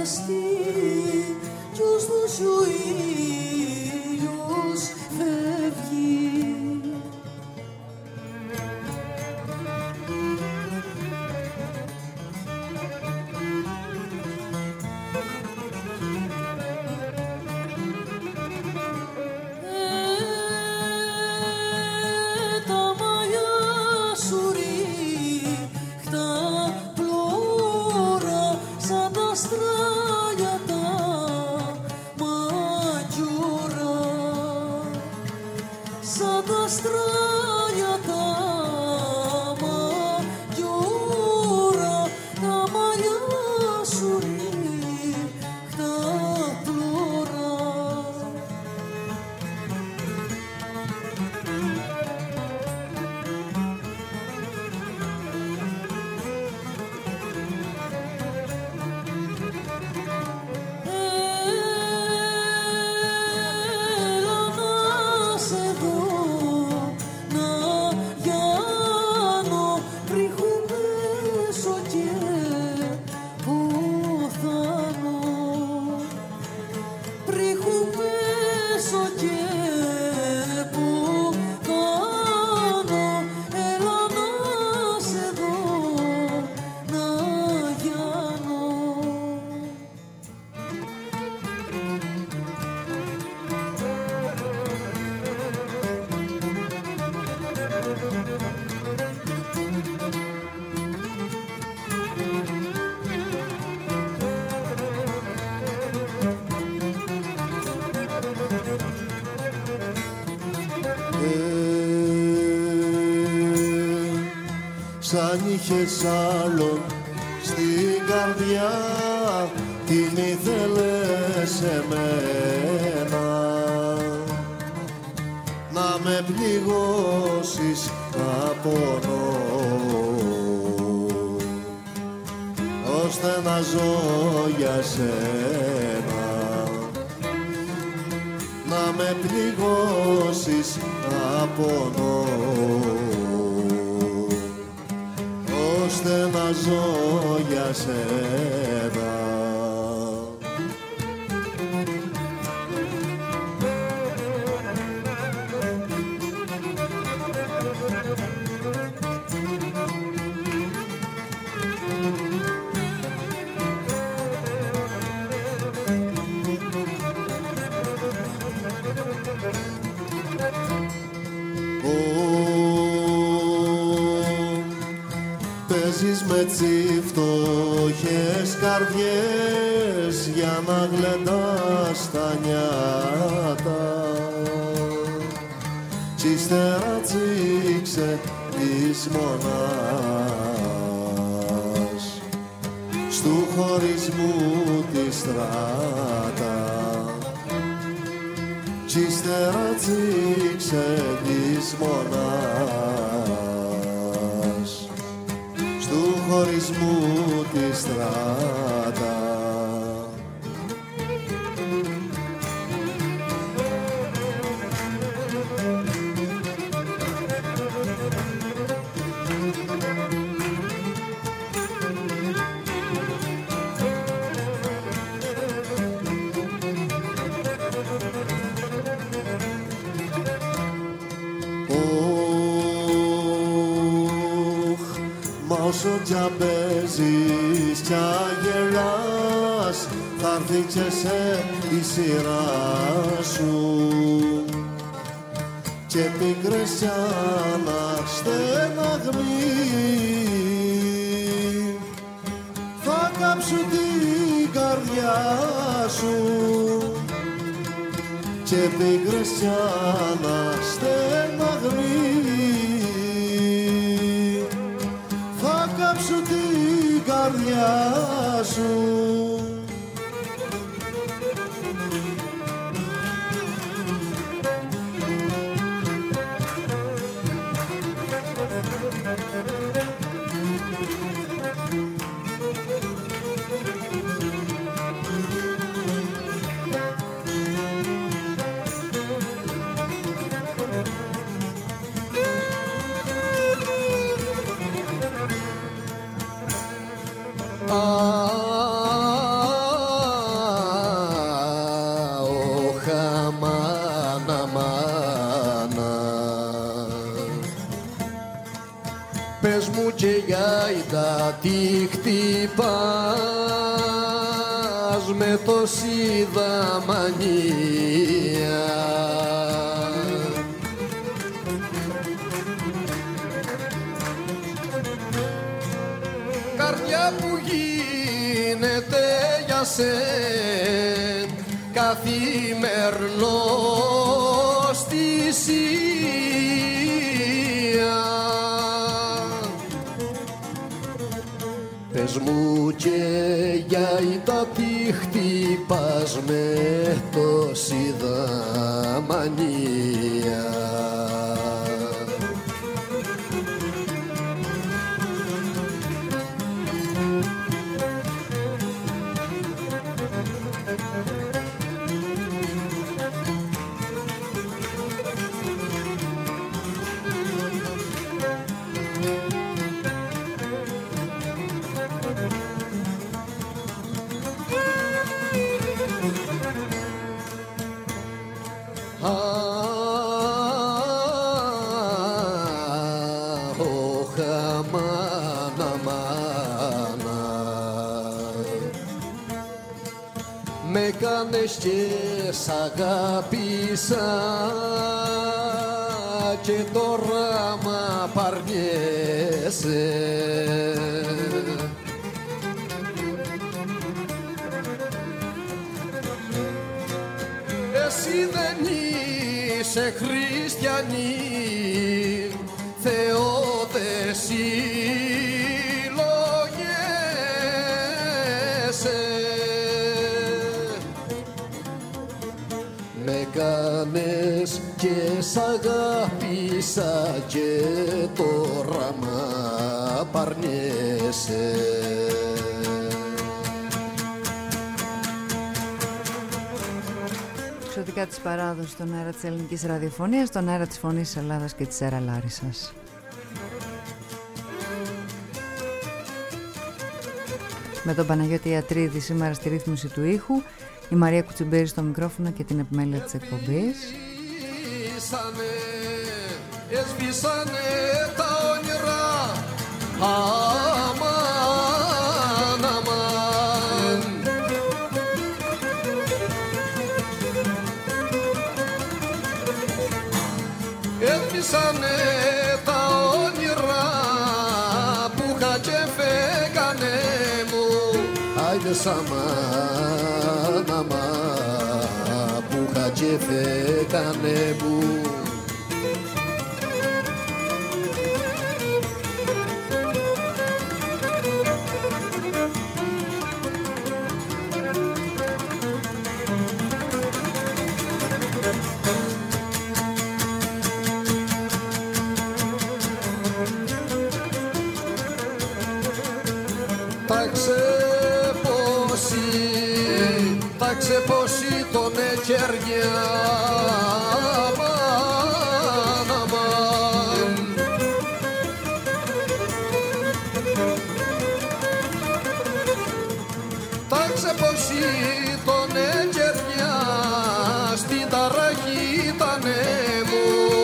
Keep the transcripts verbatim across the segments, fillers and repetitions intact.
σκεπαστεί κι ως δώσει ο ήλιος φεύγει. Σαν είχες άλλον στην καρδιά, την ήθελες εμένα, να με πληγώσεις απονώ, ώστε να ζω για σένα, να με πληγώσεις απονώ, ώστε να ζω για σένα. Παίζεις με τσι φτωχές καρδιές για να γλεντάς τα νιάτα, κι ύστερα τσίξε της μονάς στου χωρισμού τη στράτα, κι ύστερα τσίξε της μονάς του χωρισμού τη στράτα. Όσο κι αν παίζεις κι αν γελάς, θα'ρθεί και σε η σειρά σου, και πίκρες κι αναστεναγμοί θα κάψουν την καρδιά σου, και πίκρες κι αναστεναγμοί κάψου την καρδιά σου. Ah και γιάιτα τι χτυπάς με τόση δαμανία. Καρδιά που γίνεται για σεν καθημερινός θυσία. Πες μου και γιάιτα τι χτυπάς με τόση δαμανία. Με κάνες και σ' αγάπησα και τώρα μ' απαρνιέσαι. Εσύ δεν είσαι χριστιανή, Θεό δε συλλογέσαι. Με κάνες και σ' αγάπησα και τώρα μ' απαρνιέσαι. Εξωτικά της παράδοσης στον αέρα της ελληνικής ραδιοφωνίας, στον αέρα της Φωνής της Ελλάδας και της Έρα Λάρισσας. Με τον Παναγιώτη Ιατρίδη σήμερα στη ρύθμιση του ήχου, η Μαρία Κουτσιμπέρη στο μικρόφωνο και την επιμέλεια της εκπομπής. Έσβησανε τα όνειρα, αμάν, αμάν. Έσβησανε τα όνειρα που είχα και φέγανε μου. Άιδες αμάν, αμάν, που είχα και φέγανε μου. Θα ξεπώσει τον εκεριά, αμάν, αμάν. Θα ξεπώσει τον εκεριά στην ταραχή τα νέμου.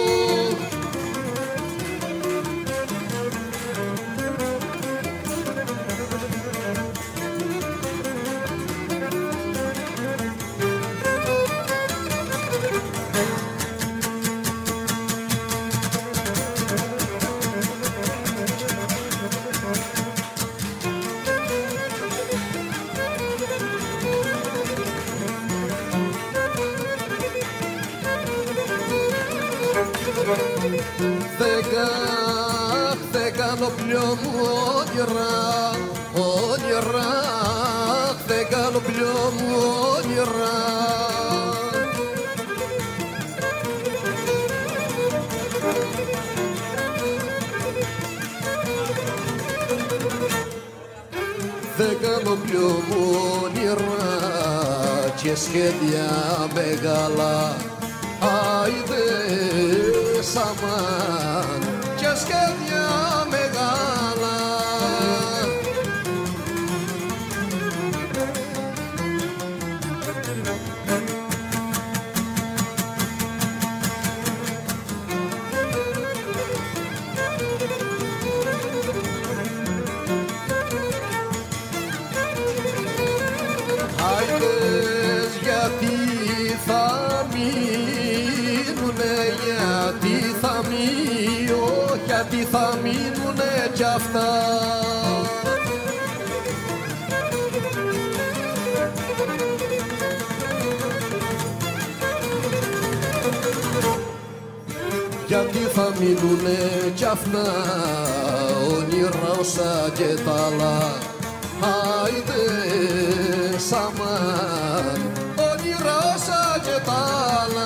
Δεν κάνω πλέον όνειρα, όνειρα, δεν κάνω πλέον όνειρα. Δεν κάνω πλέον όνειρα και σχέδια μεγάλα. Άιδες αμάν και σχέδια μεγάλα. Άιντες γιατί θα μείνουνε, γιατί θα μείνω, γιατί θα μείνουνε κι αυτά. Γιατί θα μείνουνε κι αυτά όνειρα όσα και τα άλλα. Άιντες αμάν, όνειρα όσα και τα άλλα.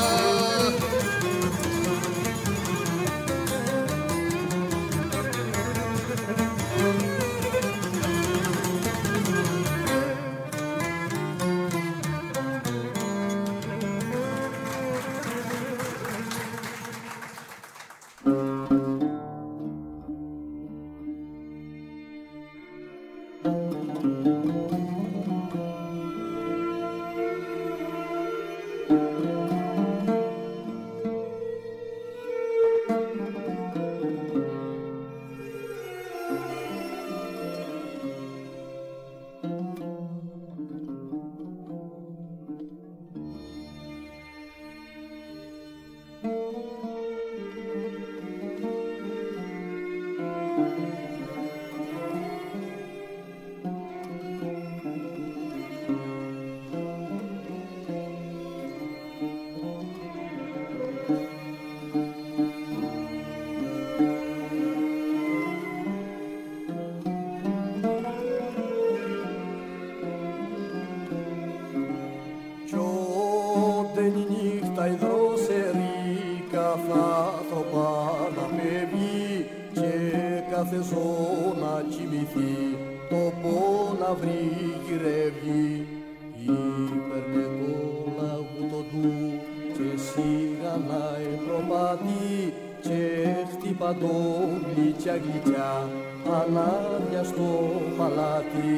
Ανάδια στο παλάτι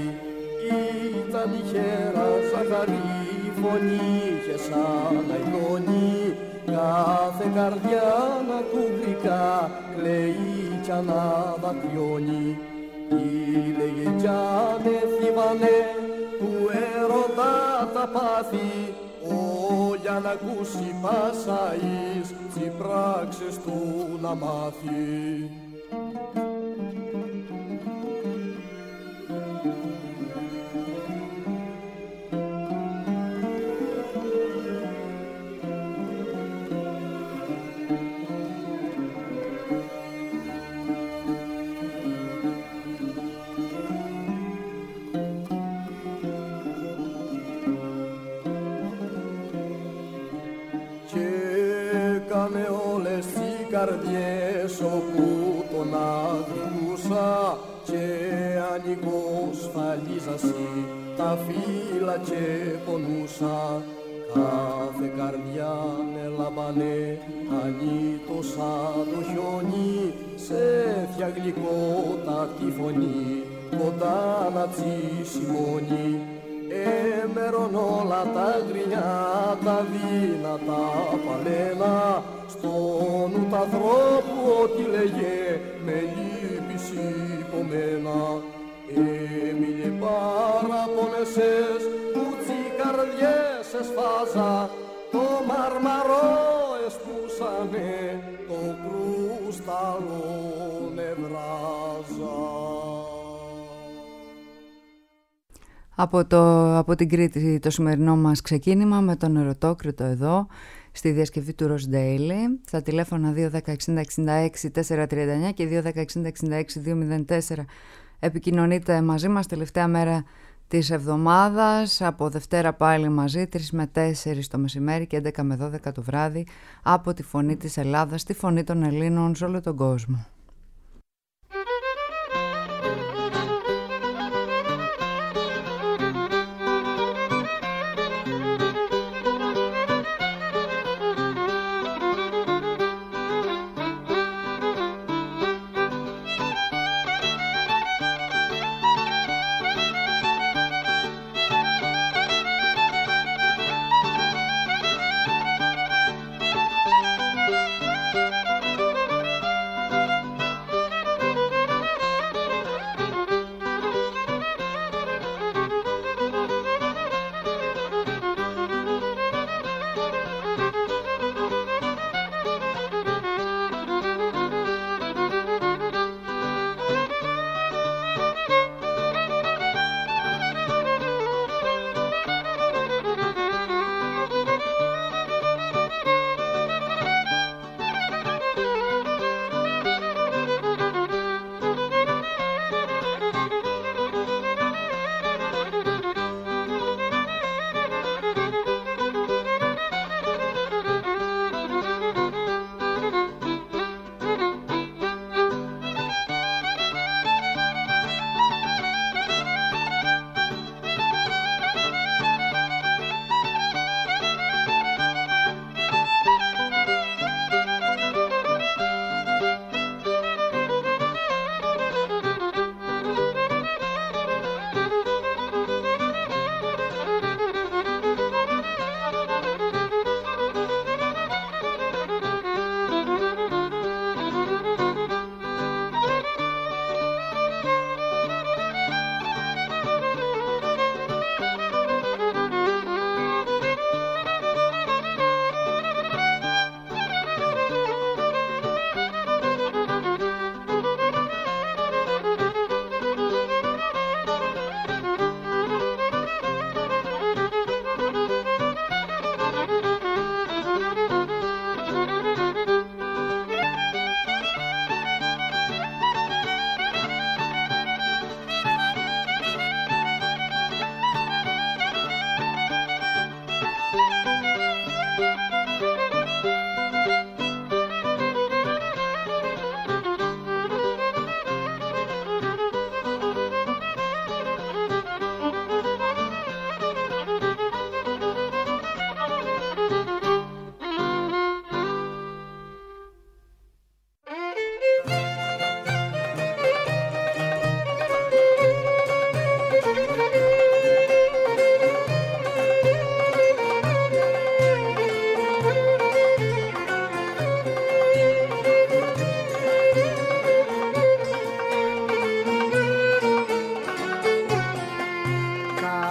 ήταν η χέρα ζαχαρή φωνή και σαν αϊλώνει κάθε καρδιά να του γλυκά κλαίει κι αναδακρυώνει. Ήλεγε κι ανεθύμανε του έρωτα τα πάθη ο για να ακούσει πάσα εις τις πράξεις του να μάθει. Καρδιές όπου τον αδικούσα και ανοιγώ σφαλίζασι τα φύλλα και πονούσα. Κάθε καρδιά με λαμπανέ ανήτω σαν το χιόνι σε φτιαγλικότατη φωνή κοντά να τσίσει μόνη. Έμερον όλα τα γκρινιά τα δύνατα παλένα στον νου τ' ανθρώπου ό,τι λέγε με λύπης υπομένα. Έμεινε παραπονεσές που τσι καρδιές εσφάζα το μαρμαρό εσπούσανε το κρούσταλο νευράζα. Από, το, από την Κρήτη το σημερινό μας ξεκίνημα με τον Ερωτόκριτο εδώ στη διασκευή του Ροζ Ντέιλι στα τηλέφωνα δύο ένα μηδέν εξήντα εξήντα έξι τετρακόσια τριάντα εννιά και δύο ένα μηδέν εξήντα εξήντα έξι διακόσια τέσσερα. Επικοινωνείτε μαζί μας τελευταία μέρα της εβδομάδας, από Δευτέρα πάλι μαζί, τρεις με τέσσερις το μεσημέρι και έντεκα με δώδεκα το βράδυ, από τη Φωνή της Ελλάδας, τη Φωνή των Ελλήνων σε όλο τον κόσμο.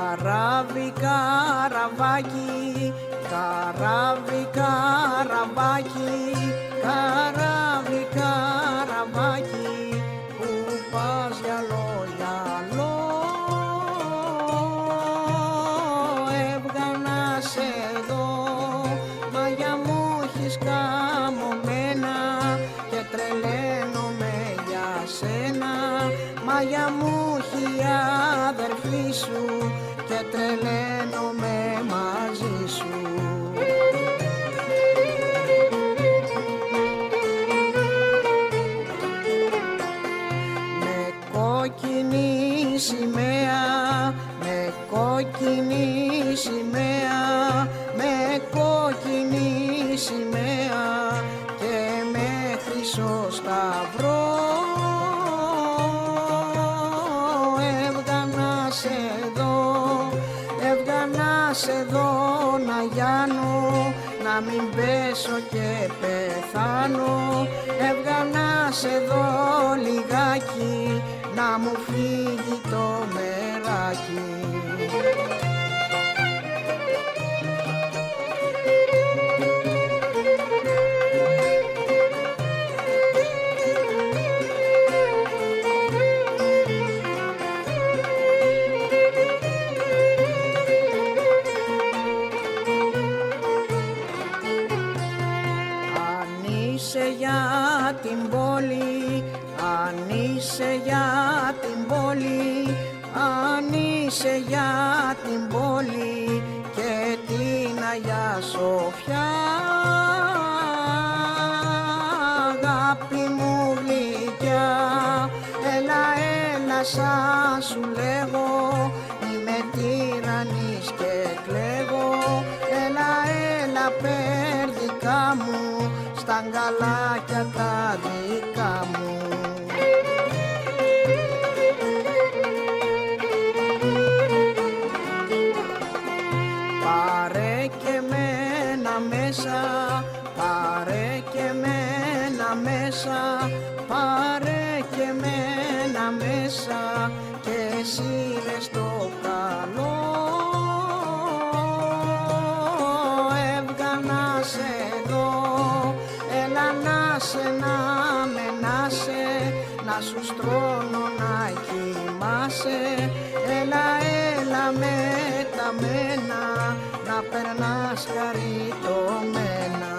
Καράβι, καραβάκι, καράβι, καραβάκι, καράβι, καραβάκι, που πας γυαλό, γυαλό, έβγανα σε δω, μαγιά μου έχεις καμωμένα και τρελαίνομαι για σένα, μαγιά μου έχει η αδερφή σου και τρελαίνομαι μαζί σου. Με κόκκινη σημαία, με κόκκινη σημαία, με κόκκινη σημαία και με χρυσό σταυρό, έβγανα σε δω, έβγανα σε δω να γιάνω, να μην πέσω και πεθάνω, έβγανα σε δω λιγάκι, να μου φύγει το μεράκι. Την πόλη, αν είσαι για την πόλη, αν είσαι για την πόλη και την Αγιά Σοφιά, αγάπη μου γλυκιά, έλα, έλα σαν σου λέγω, είμαι τυραννής και κλαίγω, έλα, έλα περδικά μου, στα αγκαλάκια τα δικά μου. Πάρε και μένα μέσα, πάρε και μένα μέσα, πάρε και μένα μέσα και εσύ ρε στο καλό, έβγανα σε δω, έλα να σε, να με, να σε, να σου στρώνω να κοιμάσαι, έλα, έλα με τα μένα, να περνάς χαριτωμένα.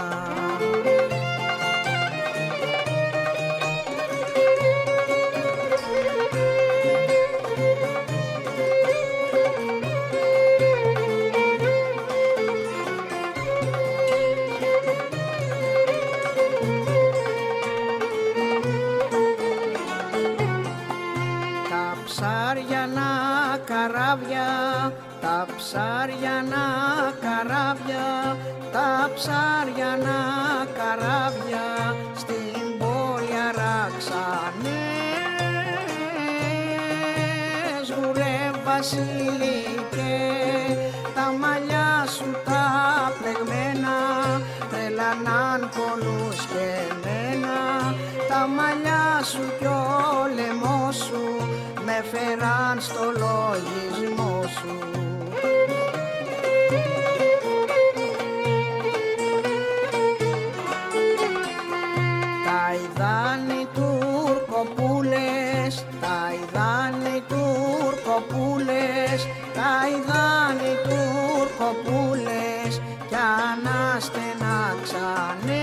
Καράβια, τα ψάριανα καράβια, τα ψάριανα καράβια στην πόλη αράξανε. Σγουρέ βασιλικέ, τα μαλλιά σου τα πλεγμένα τρελανάν πολλούς και εμένα, τα μαλλιά σου κι ο λαιμός σου με φέραν στο λογισμό σου. Τα ειδάνοι τουρκοπούλες, τα ειδάνοι τουρκοπούλες, τα ειδάνοι τουρκοπούλες κι αναστενάξανε.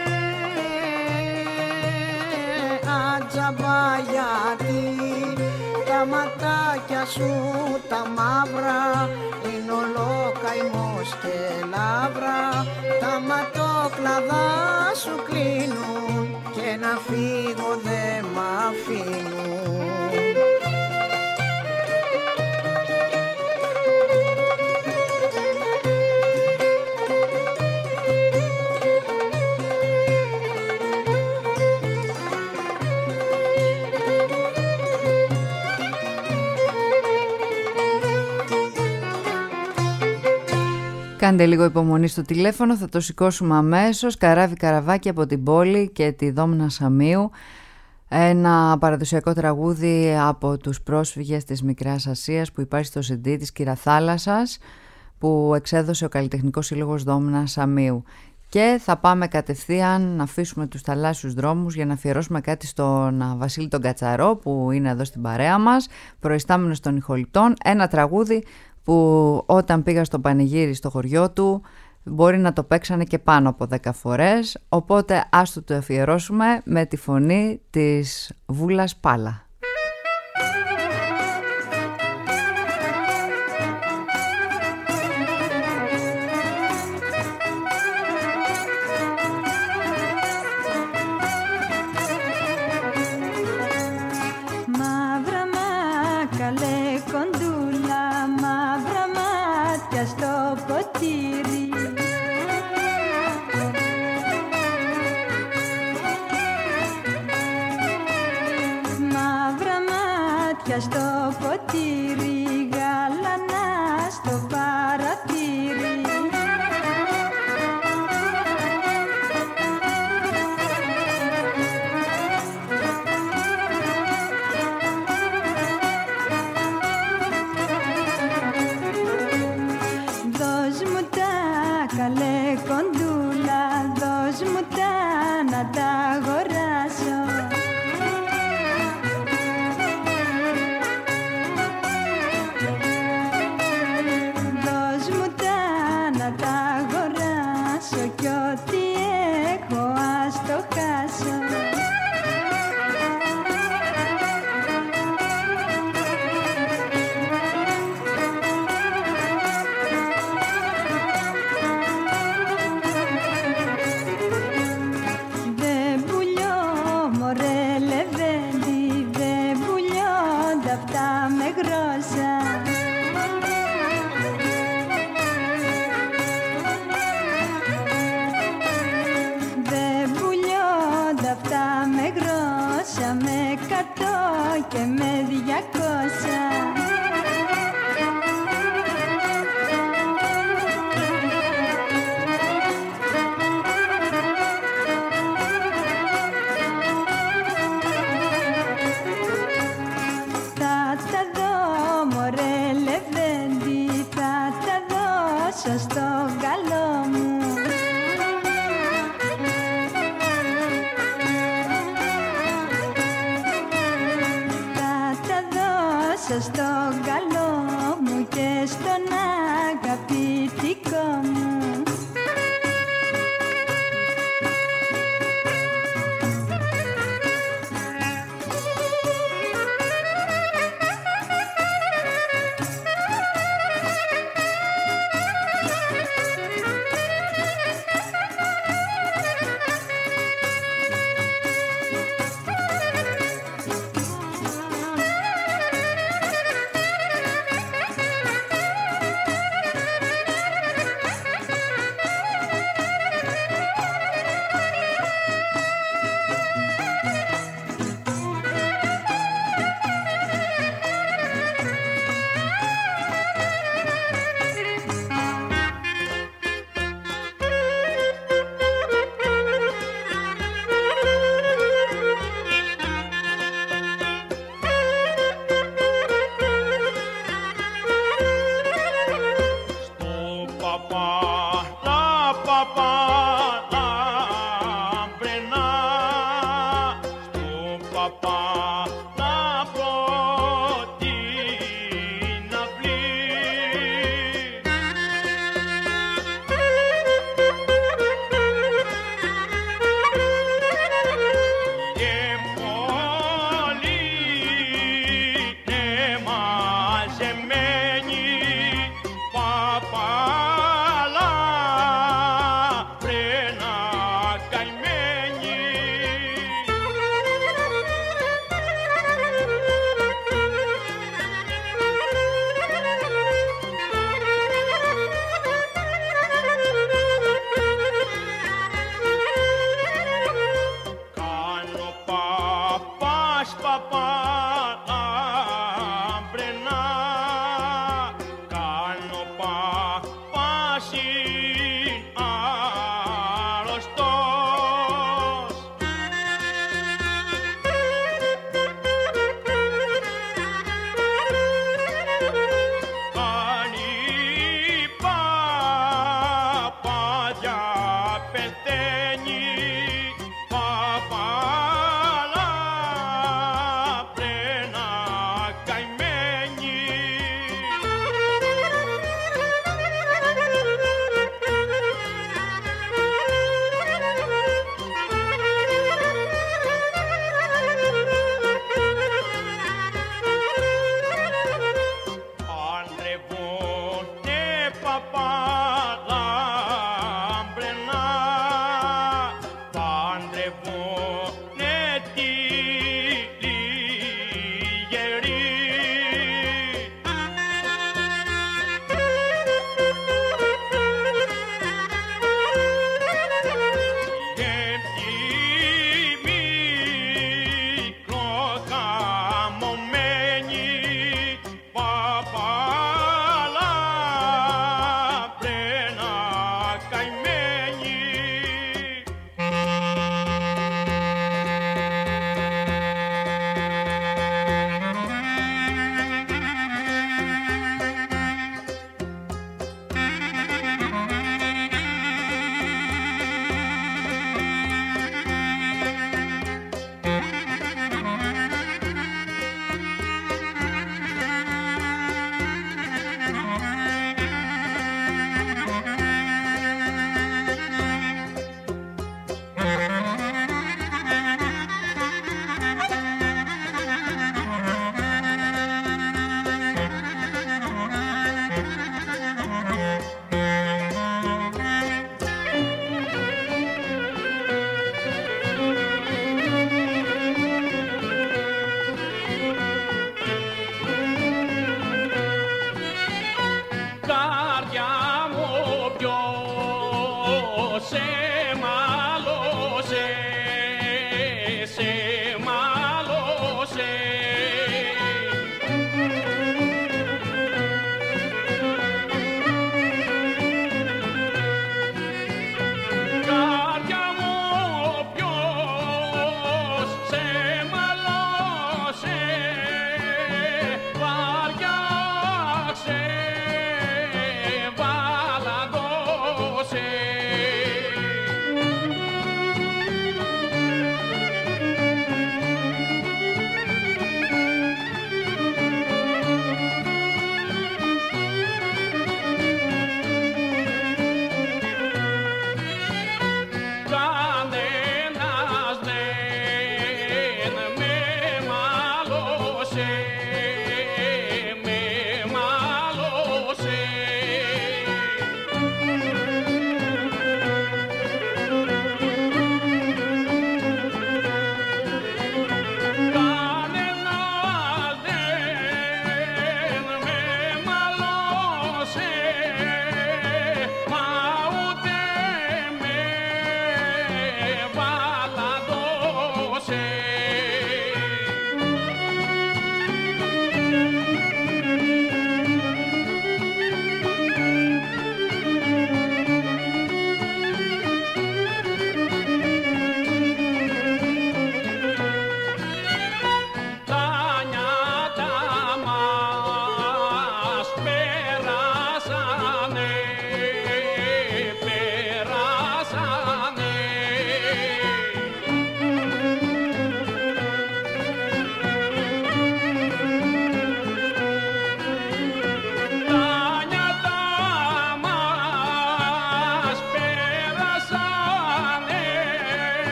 Ατζαμπά γιατί τα ματάκια σου τα μαύρα είναι ολόκαημος και λαύρα, τα ματόκλαδα σου κλείνουν και να φύγω δε μ' αφήνουν. Κάντε λίγο υπομονή στο τηλέφωνο, θα το σηκώσουμε αμέσως. Καράβι καραβάκι από την πόλη και τη Δόμνα Σαμίου. Ένα παραδοσιακό τραγούδι από τους πρόσφυγες της Μικράς Ασίας που υπάρχει στο σι ντι της Κυραθάλασσας, που εξέδωσε ο Καλλιτεχνικός Σύλλογος Δόμνας Σαμίου. Και θα πάμε κατευθείαν να αφήσουμε τους θαλάσσιους δρόμους για να αφιερώσουμε κάτι στον Βασίλη τον Κατσαρό, που είναι εδώ στην παρέα μας, προϊστάμενος των ηχοληπτών. Ένα τραγούδι που όταν πήγα στο πανηγύρι στο χωριό του μπορεί να το παίξανε και πάνω από δέκα φορές, οπότε ας το το αφιερώσουμε με τη φωνή της Βούλας Πάλα. Στο ποτήρι, γάλανα στο παραθύρι. Δώσ' μου τα καλέ κοντούλα, δώσ' μου τα να τα αγοράσω. Κι ό,τι έχω ας το χάσω. Δεν πουλιώ μωρέ λεβέντη, δεν πουλιώ τα αυτά με γρόσα. Με κατώ και με διακόσια. Θα τα δω μωρέ λεβέντη, θα τα δώσω στο καλό μου. Στον καλό μου και στον αγαπητικό μου.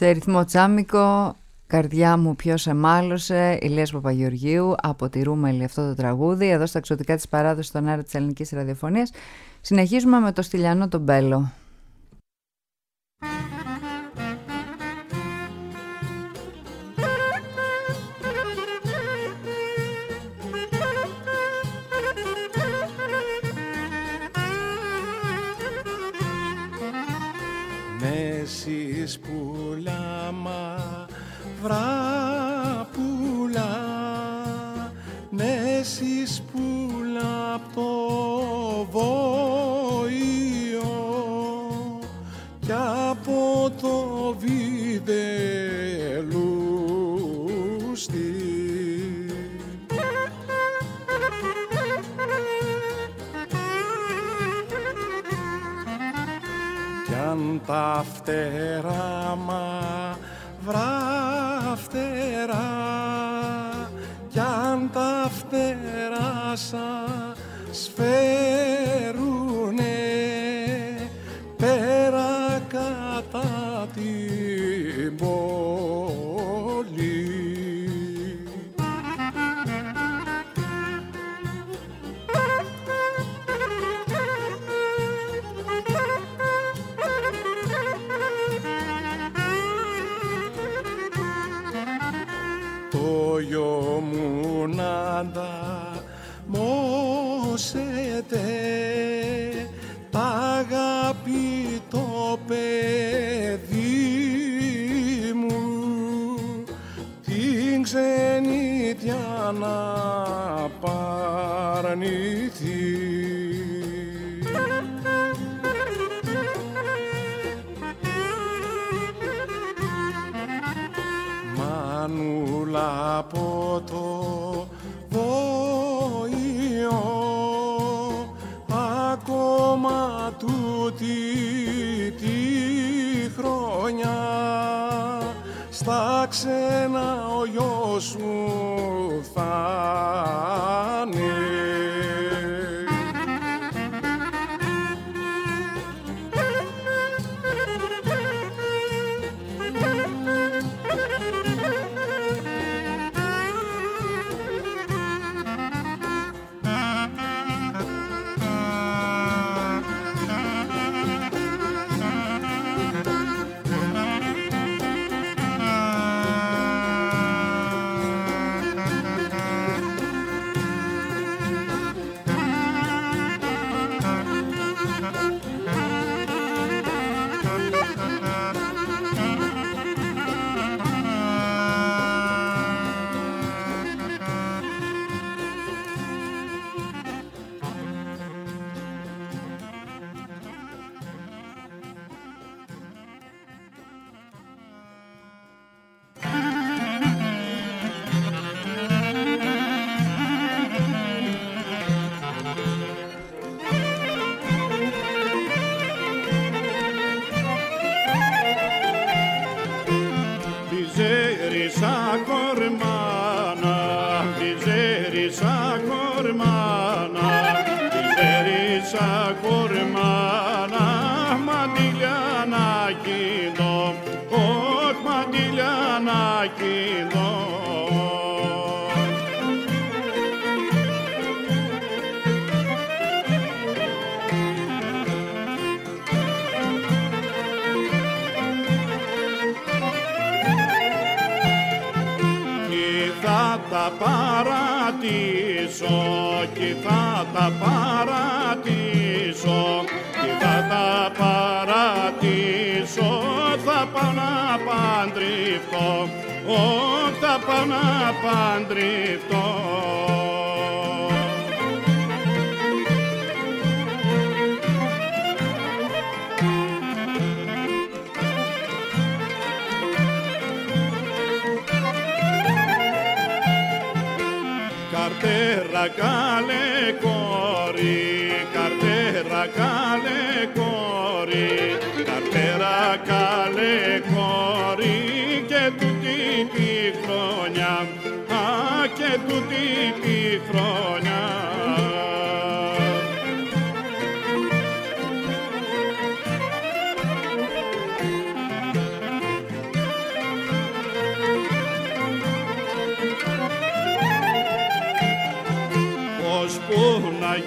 Σε ρυθμό τσάμικο, καρδιά μου ποιος εμάλωσε, Ηλίας Παπαγεωργίου, από τη Ρούμελη αυτό το τραγούδι, εδώ στα εξωτικά της παράδοσης στον αέρα της ελληνικής ραδιοφωνίας. Συνεχίζουμε με το Στυλιανό τον Μπέλο. Νέσεις πουλά μαυρά πουλά, νέσεις πουλά απ' το Βόηο κι από το Βιδελούστη. Κι αν τα φτερά μαυρά φτερά, κι αν τα φτερά σας φέρουνε πέρα κατά την πόλη. Το γιο μου να ανταμώσετε τ' αγαπητό παιδί μου, την ξενιτιά να παρνηθεί. Μανούλα από το Βόηο, ακόμα τούτη τη χρονιά στα ξένα ο γιος σου θα είναι. τα παρατήσω και θα τα παρατήσω και θα τα παρατήσω, θα πάω να παντρευτώ, όχι θα πάω να παντρευτώ. Καρτέρα καλέ κόρη, καρτέρα καλέ κόρη, καρτέρα καλέ κόρη και τούτη τη χρονιά, α, και τούτη τη χρονιά.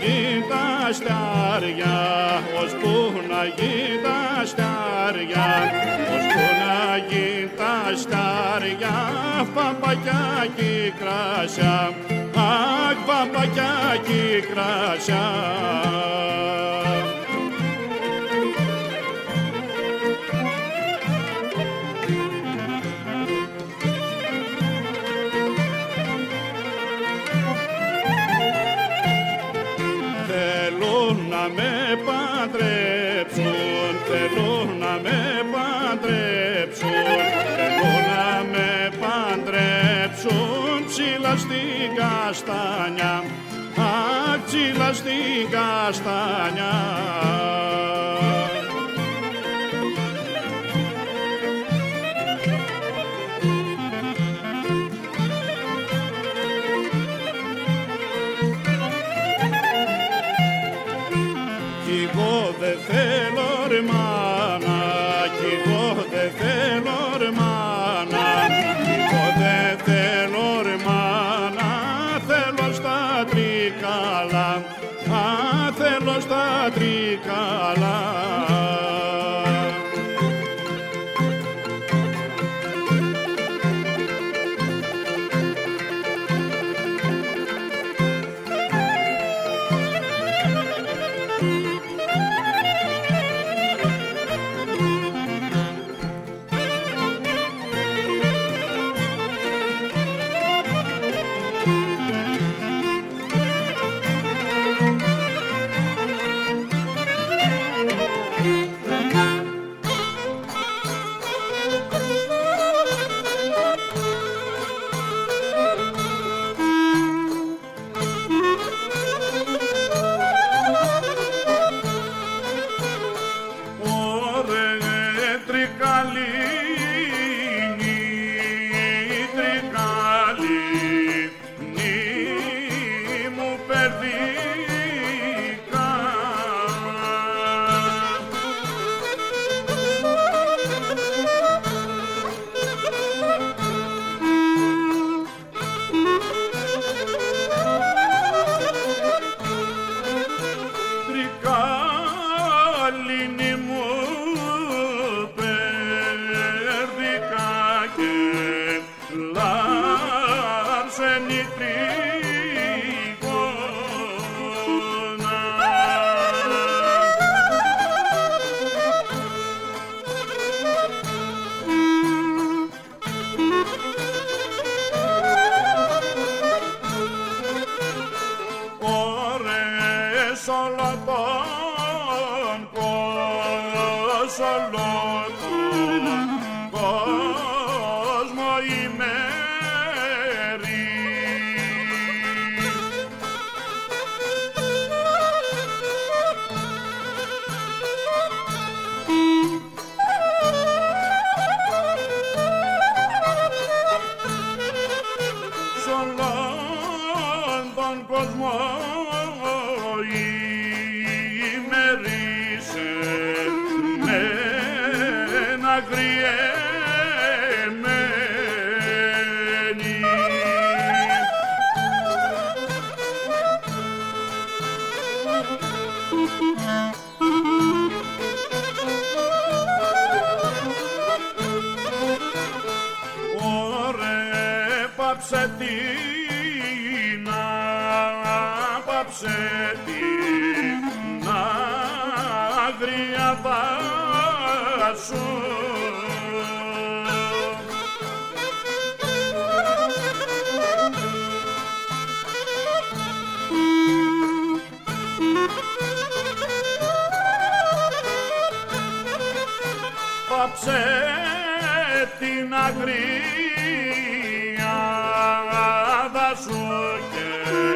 γίνει τα στάρια, ώσπου να γίνει τα στάρια, ώσπου να γίνει τα στάρια, παπακιά κι κράσια, αχ παπακιά κι κράσια. Να με παντρέψουν, θέλω να με παντρέψουν, θέλω να με παντρέψουν ψηλά στην καστάνια, αχ ψηλά στην καστάνια. Δεν θέλω ρε μάνα, κι εγώ δεν θέλω ρε μάνα, κι εγώ δεν θέλω ρε μάνα, θέλω στα Τρικάλα, α, θέλω στα Τρικάλα. Πάψε την, πάψε την αγρία σου. Πάψε την αγρία σου και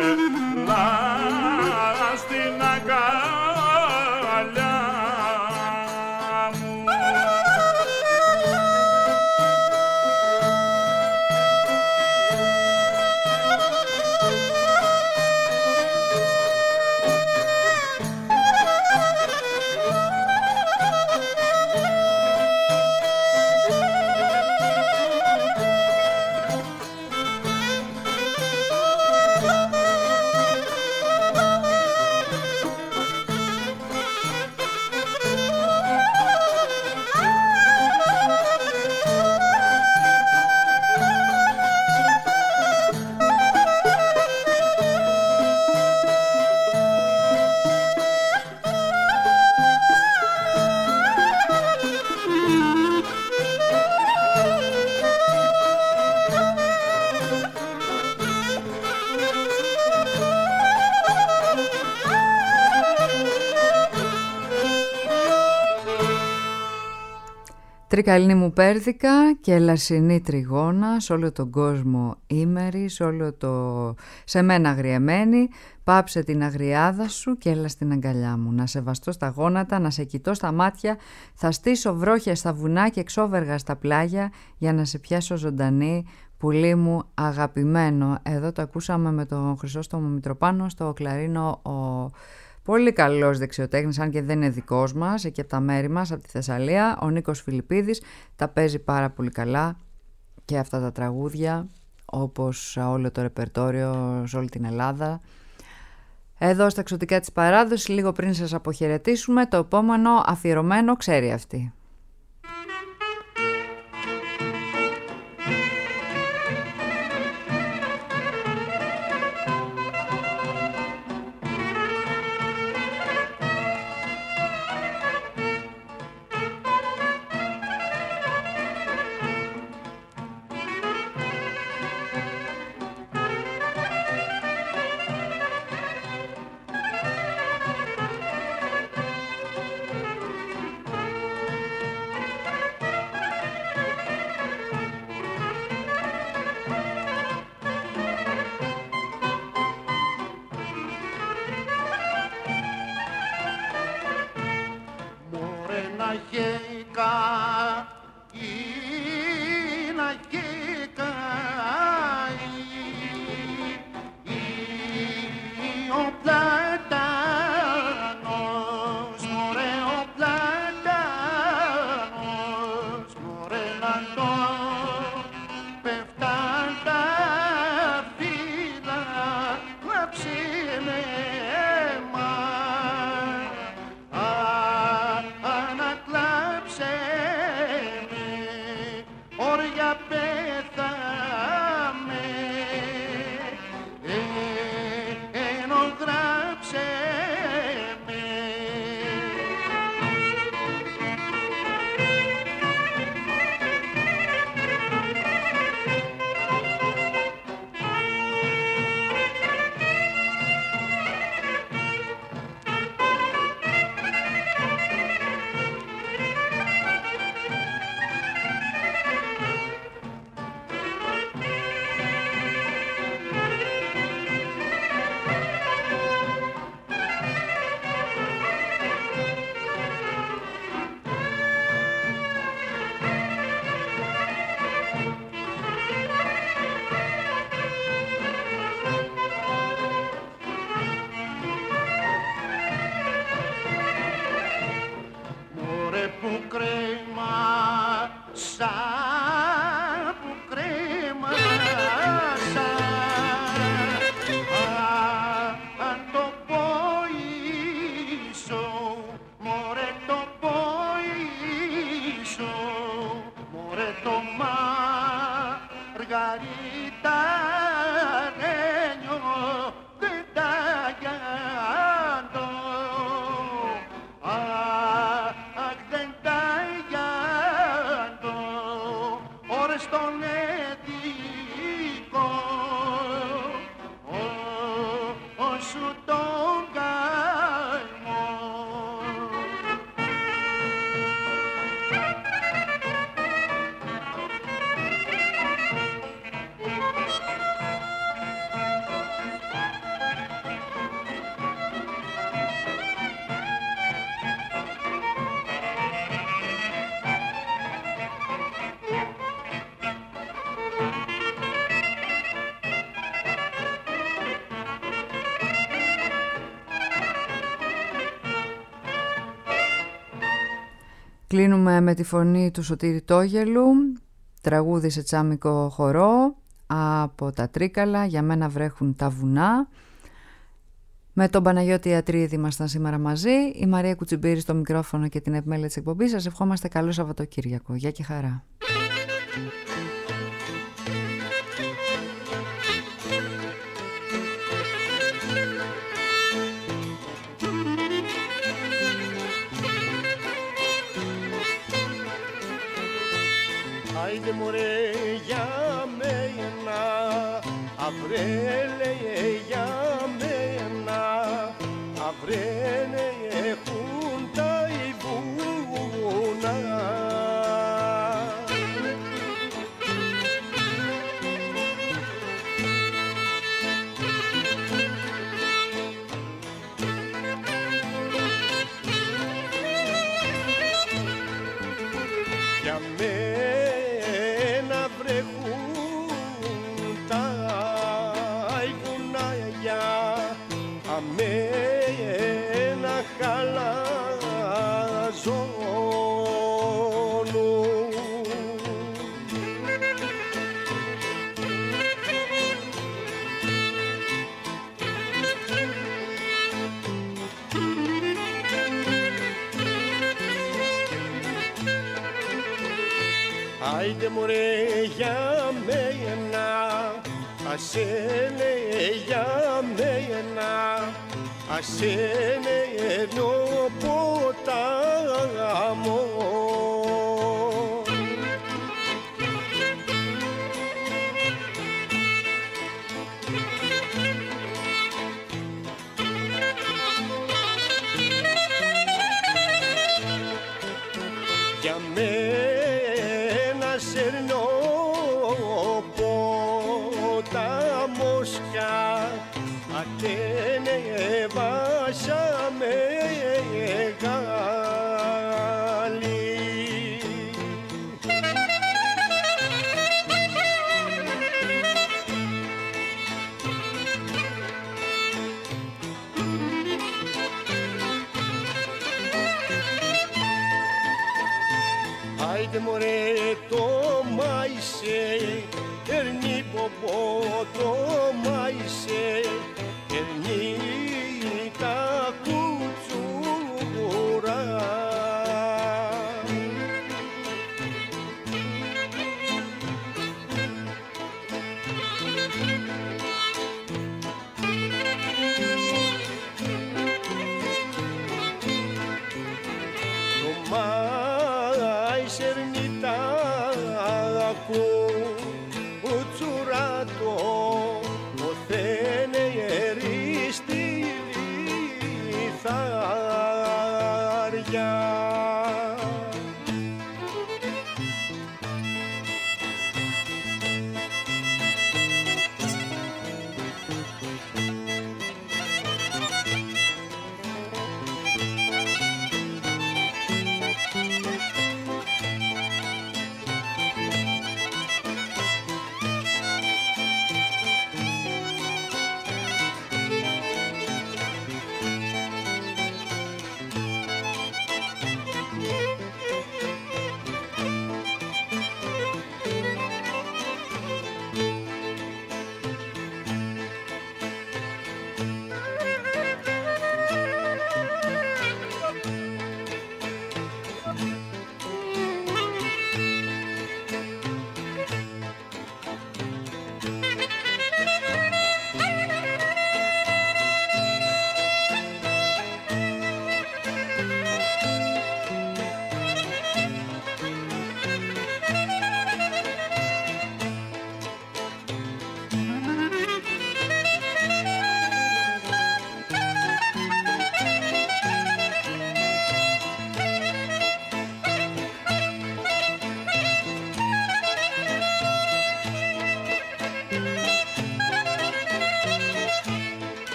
λάς την αγκαλιά μου. Τρικαλινή μου πέρδικα και λασινή τριγώνα, σ' όλο τον κόσμο ήμερη, σ' όλο το σε μένα αγριεμένη, πάψε την αγριάδα σου και έλα στην αγκαλιά μου. Να σε βαστώ στα γόνατα, να σε κοιτώ στα μάτια, θα στήσω βρόχια στα βουνά και εξώβεργα στα πλάγια για να σε πιάσω ζωντανή, πουλί μου αγαπημένο. Εδώ το ακούσαμε με τον Χρυσόστομο Μητροπάνο στο κλαρίνο, ο πολύ καλός δεξιοτέχνης, αν και δεν είναι δικός μας, εκεί από τα μέρη μας, από τη Θεσσαλία, ο Νίκος Φιλιππίδης, τα παίζει πάρα πολύ καλά και αυτά τα τραγούδια, όπως όλο το ρεπερτόριο σε όλη την Ελλάδα. Εδώ στα Εξωτικά της Παράδοσης, λίγο πριν σας αποχαιρετήσουμε, το επόμενο αφιερωμένο ξέρει αυτή. Κλείνουμε με τη φωνή του Σωτήρη Τόγελου, τραγούδι σε τσάμικο χορό από τα Τρίκαλα, για μένα βρέχουν τα βουνά. Με τον Παναγιώτη Ιατρίδη ήμασταν σήμερα μαζί, η Μαρία Κουτσιμπήρη στο μικρόφωνο και την επιμέλεια της εκπομπής. Σας ευχόμαστε καλό Σαββατοκύριακο. Γεια και χαρά. Άιντε μωρέ για μένα, αυρέλε για μένα, αυρέλε έχουν τα βουνά. άιντε μωρέ για μένα, ασένε για μένα, ασένε ενώ ποτάμο. Για μένα σερνό ποτάμος πια, ατένε βάσα μεγάλη. Άιντε μωρέ το μάισε, ερνί πομπό το μάισε, ερνί τα κουτσουρά. Το μάισε ερνί τα κουτσουράτο, οθένε ερίστη λιθάρια.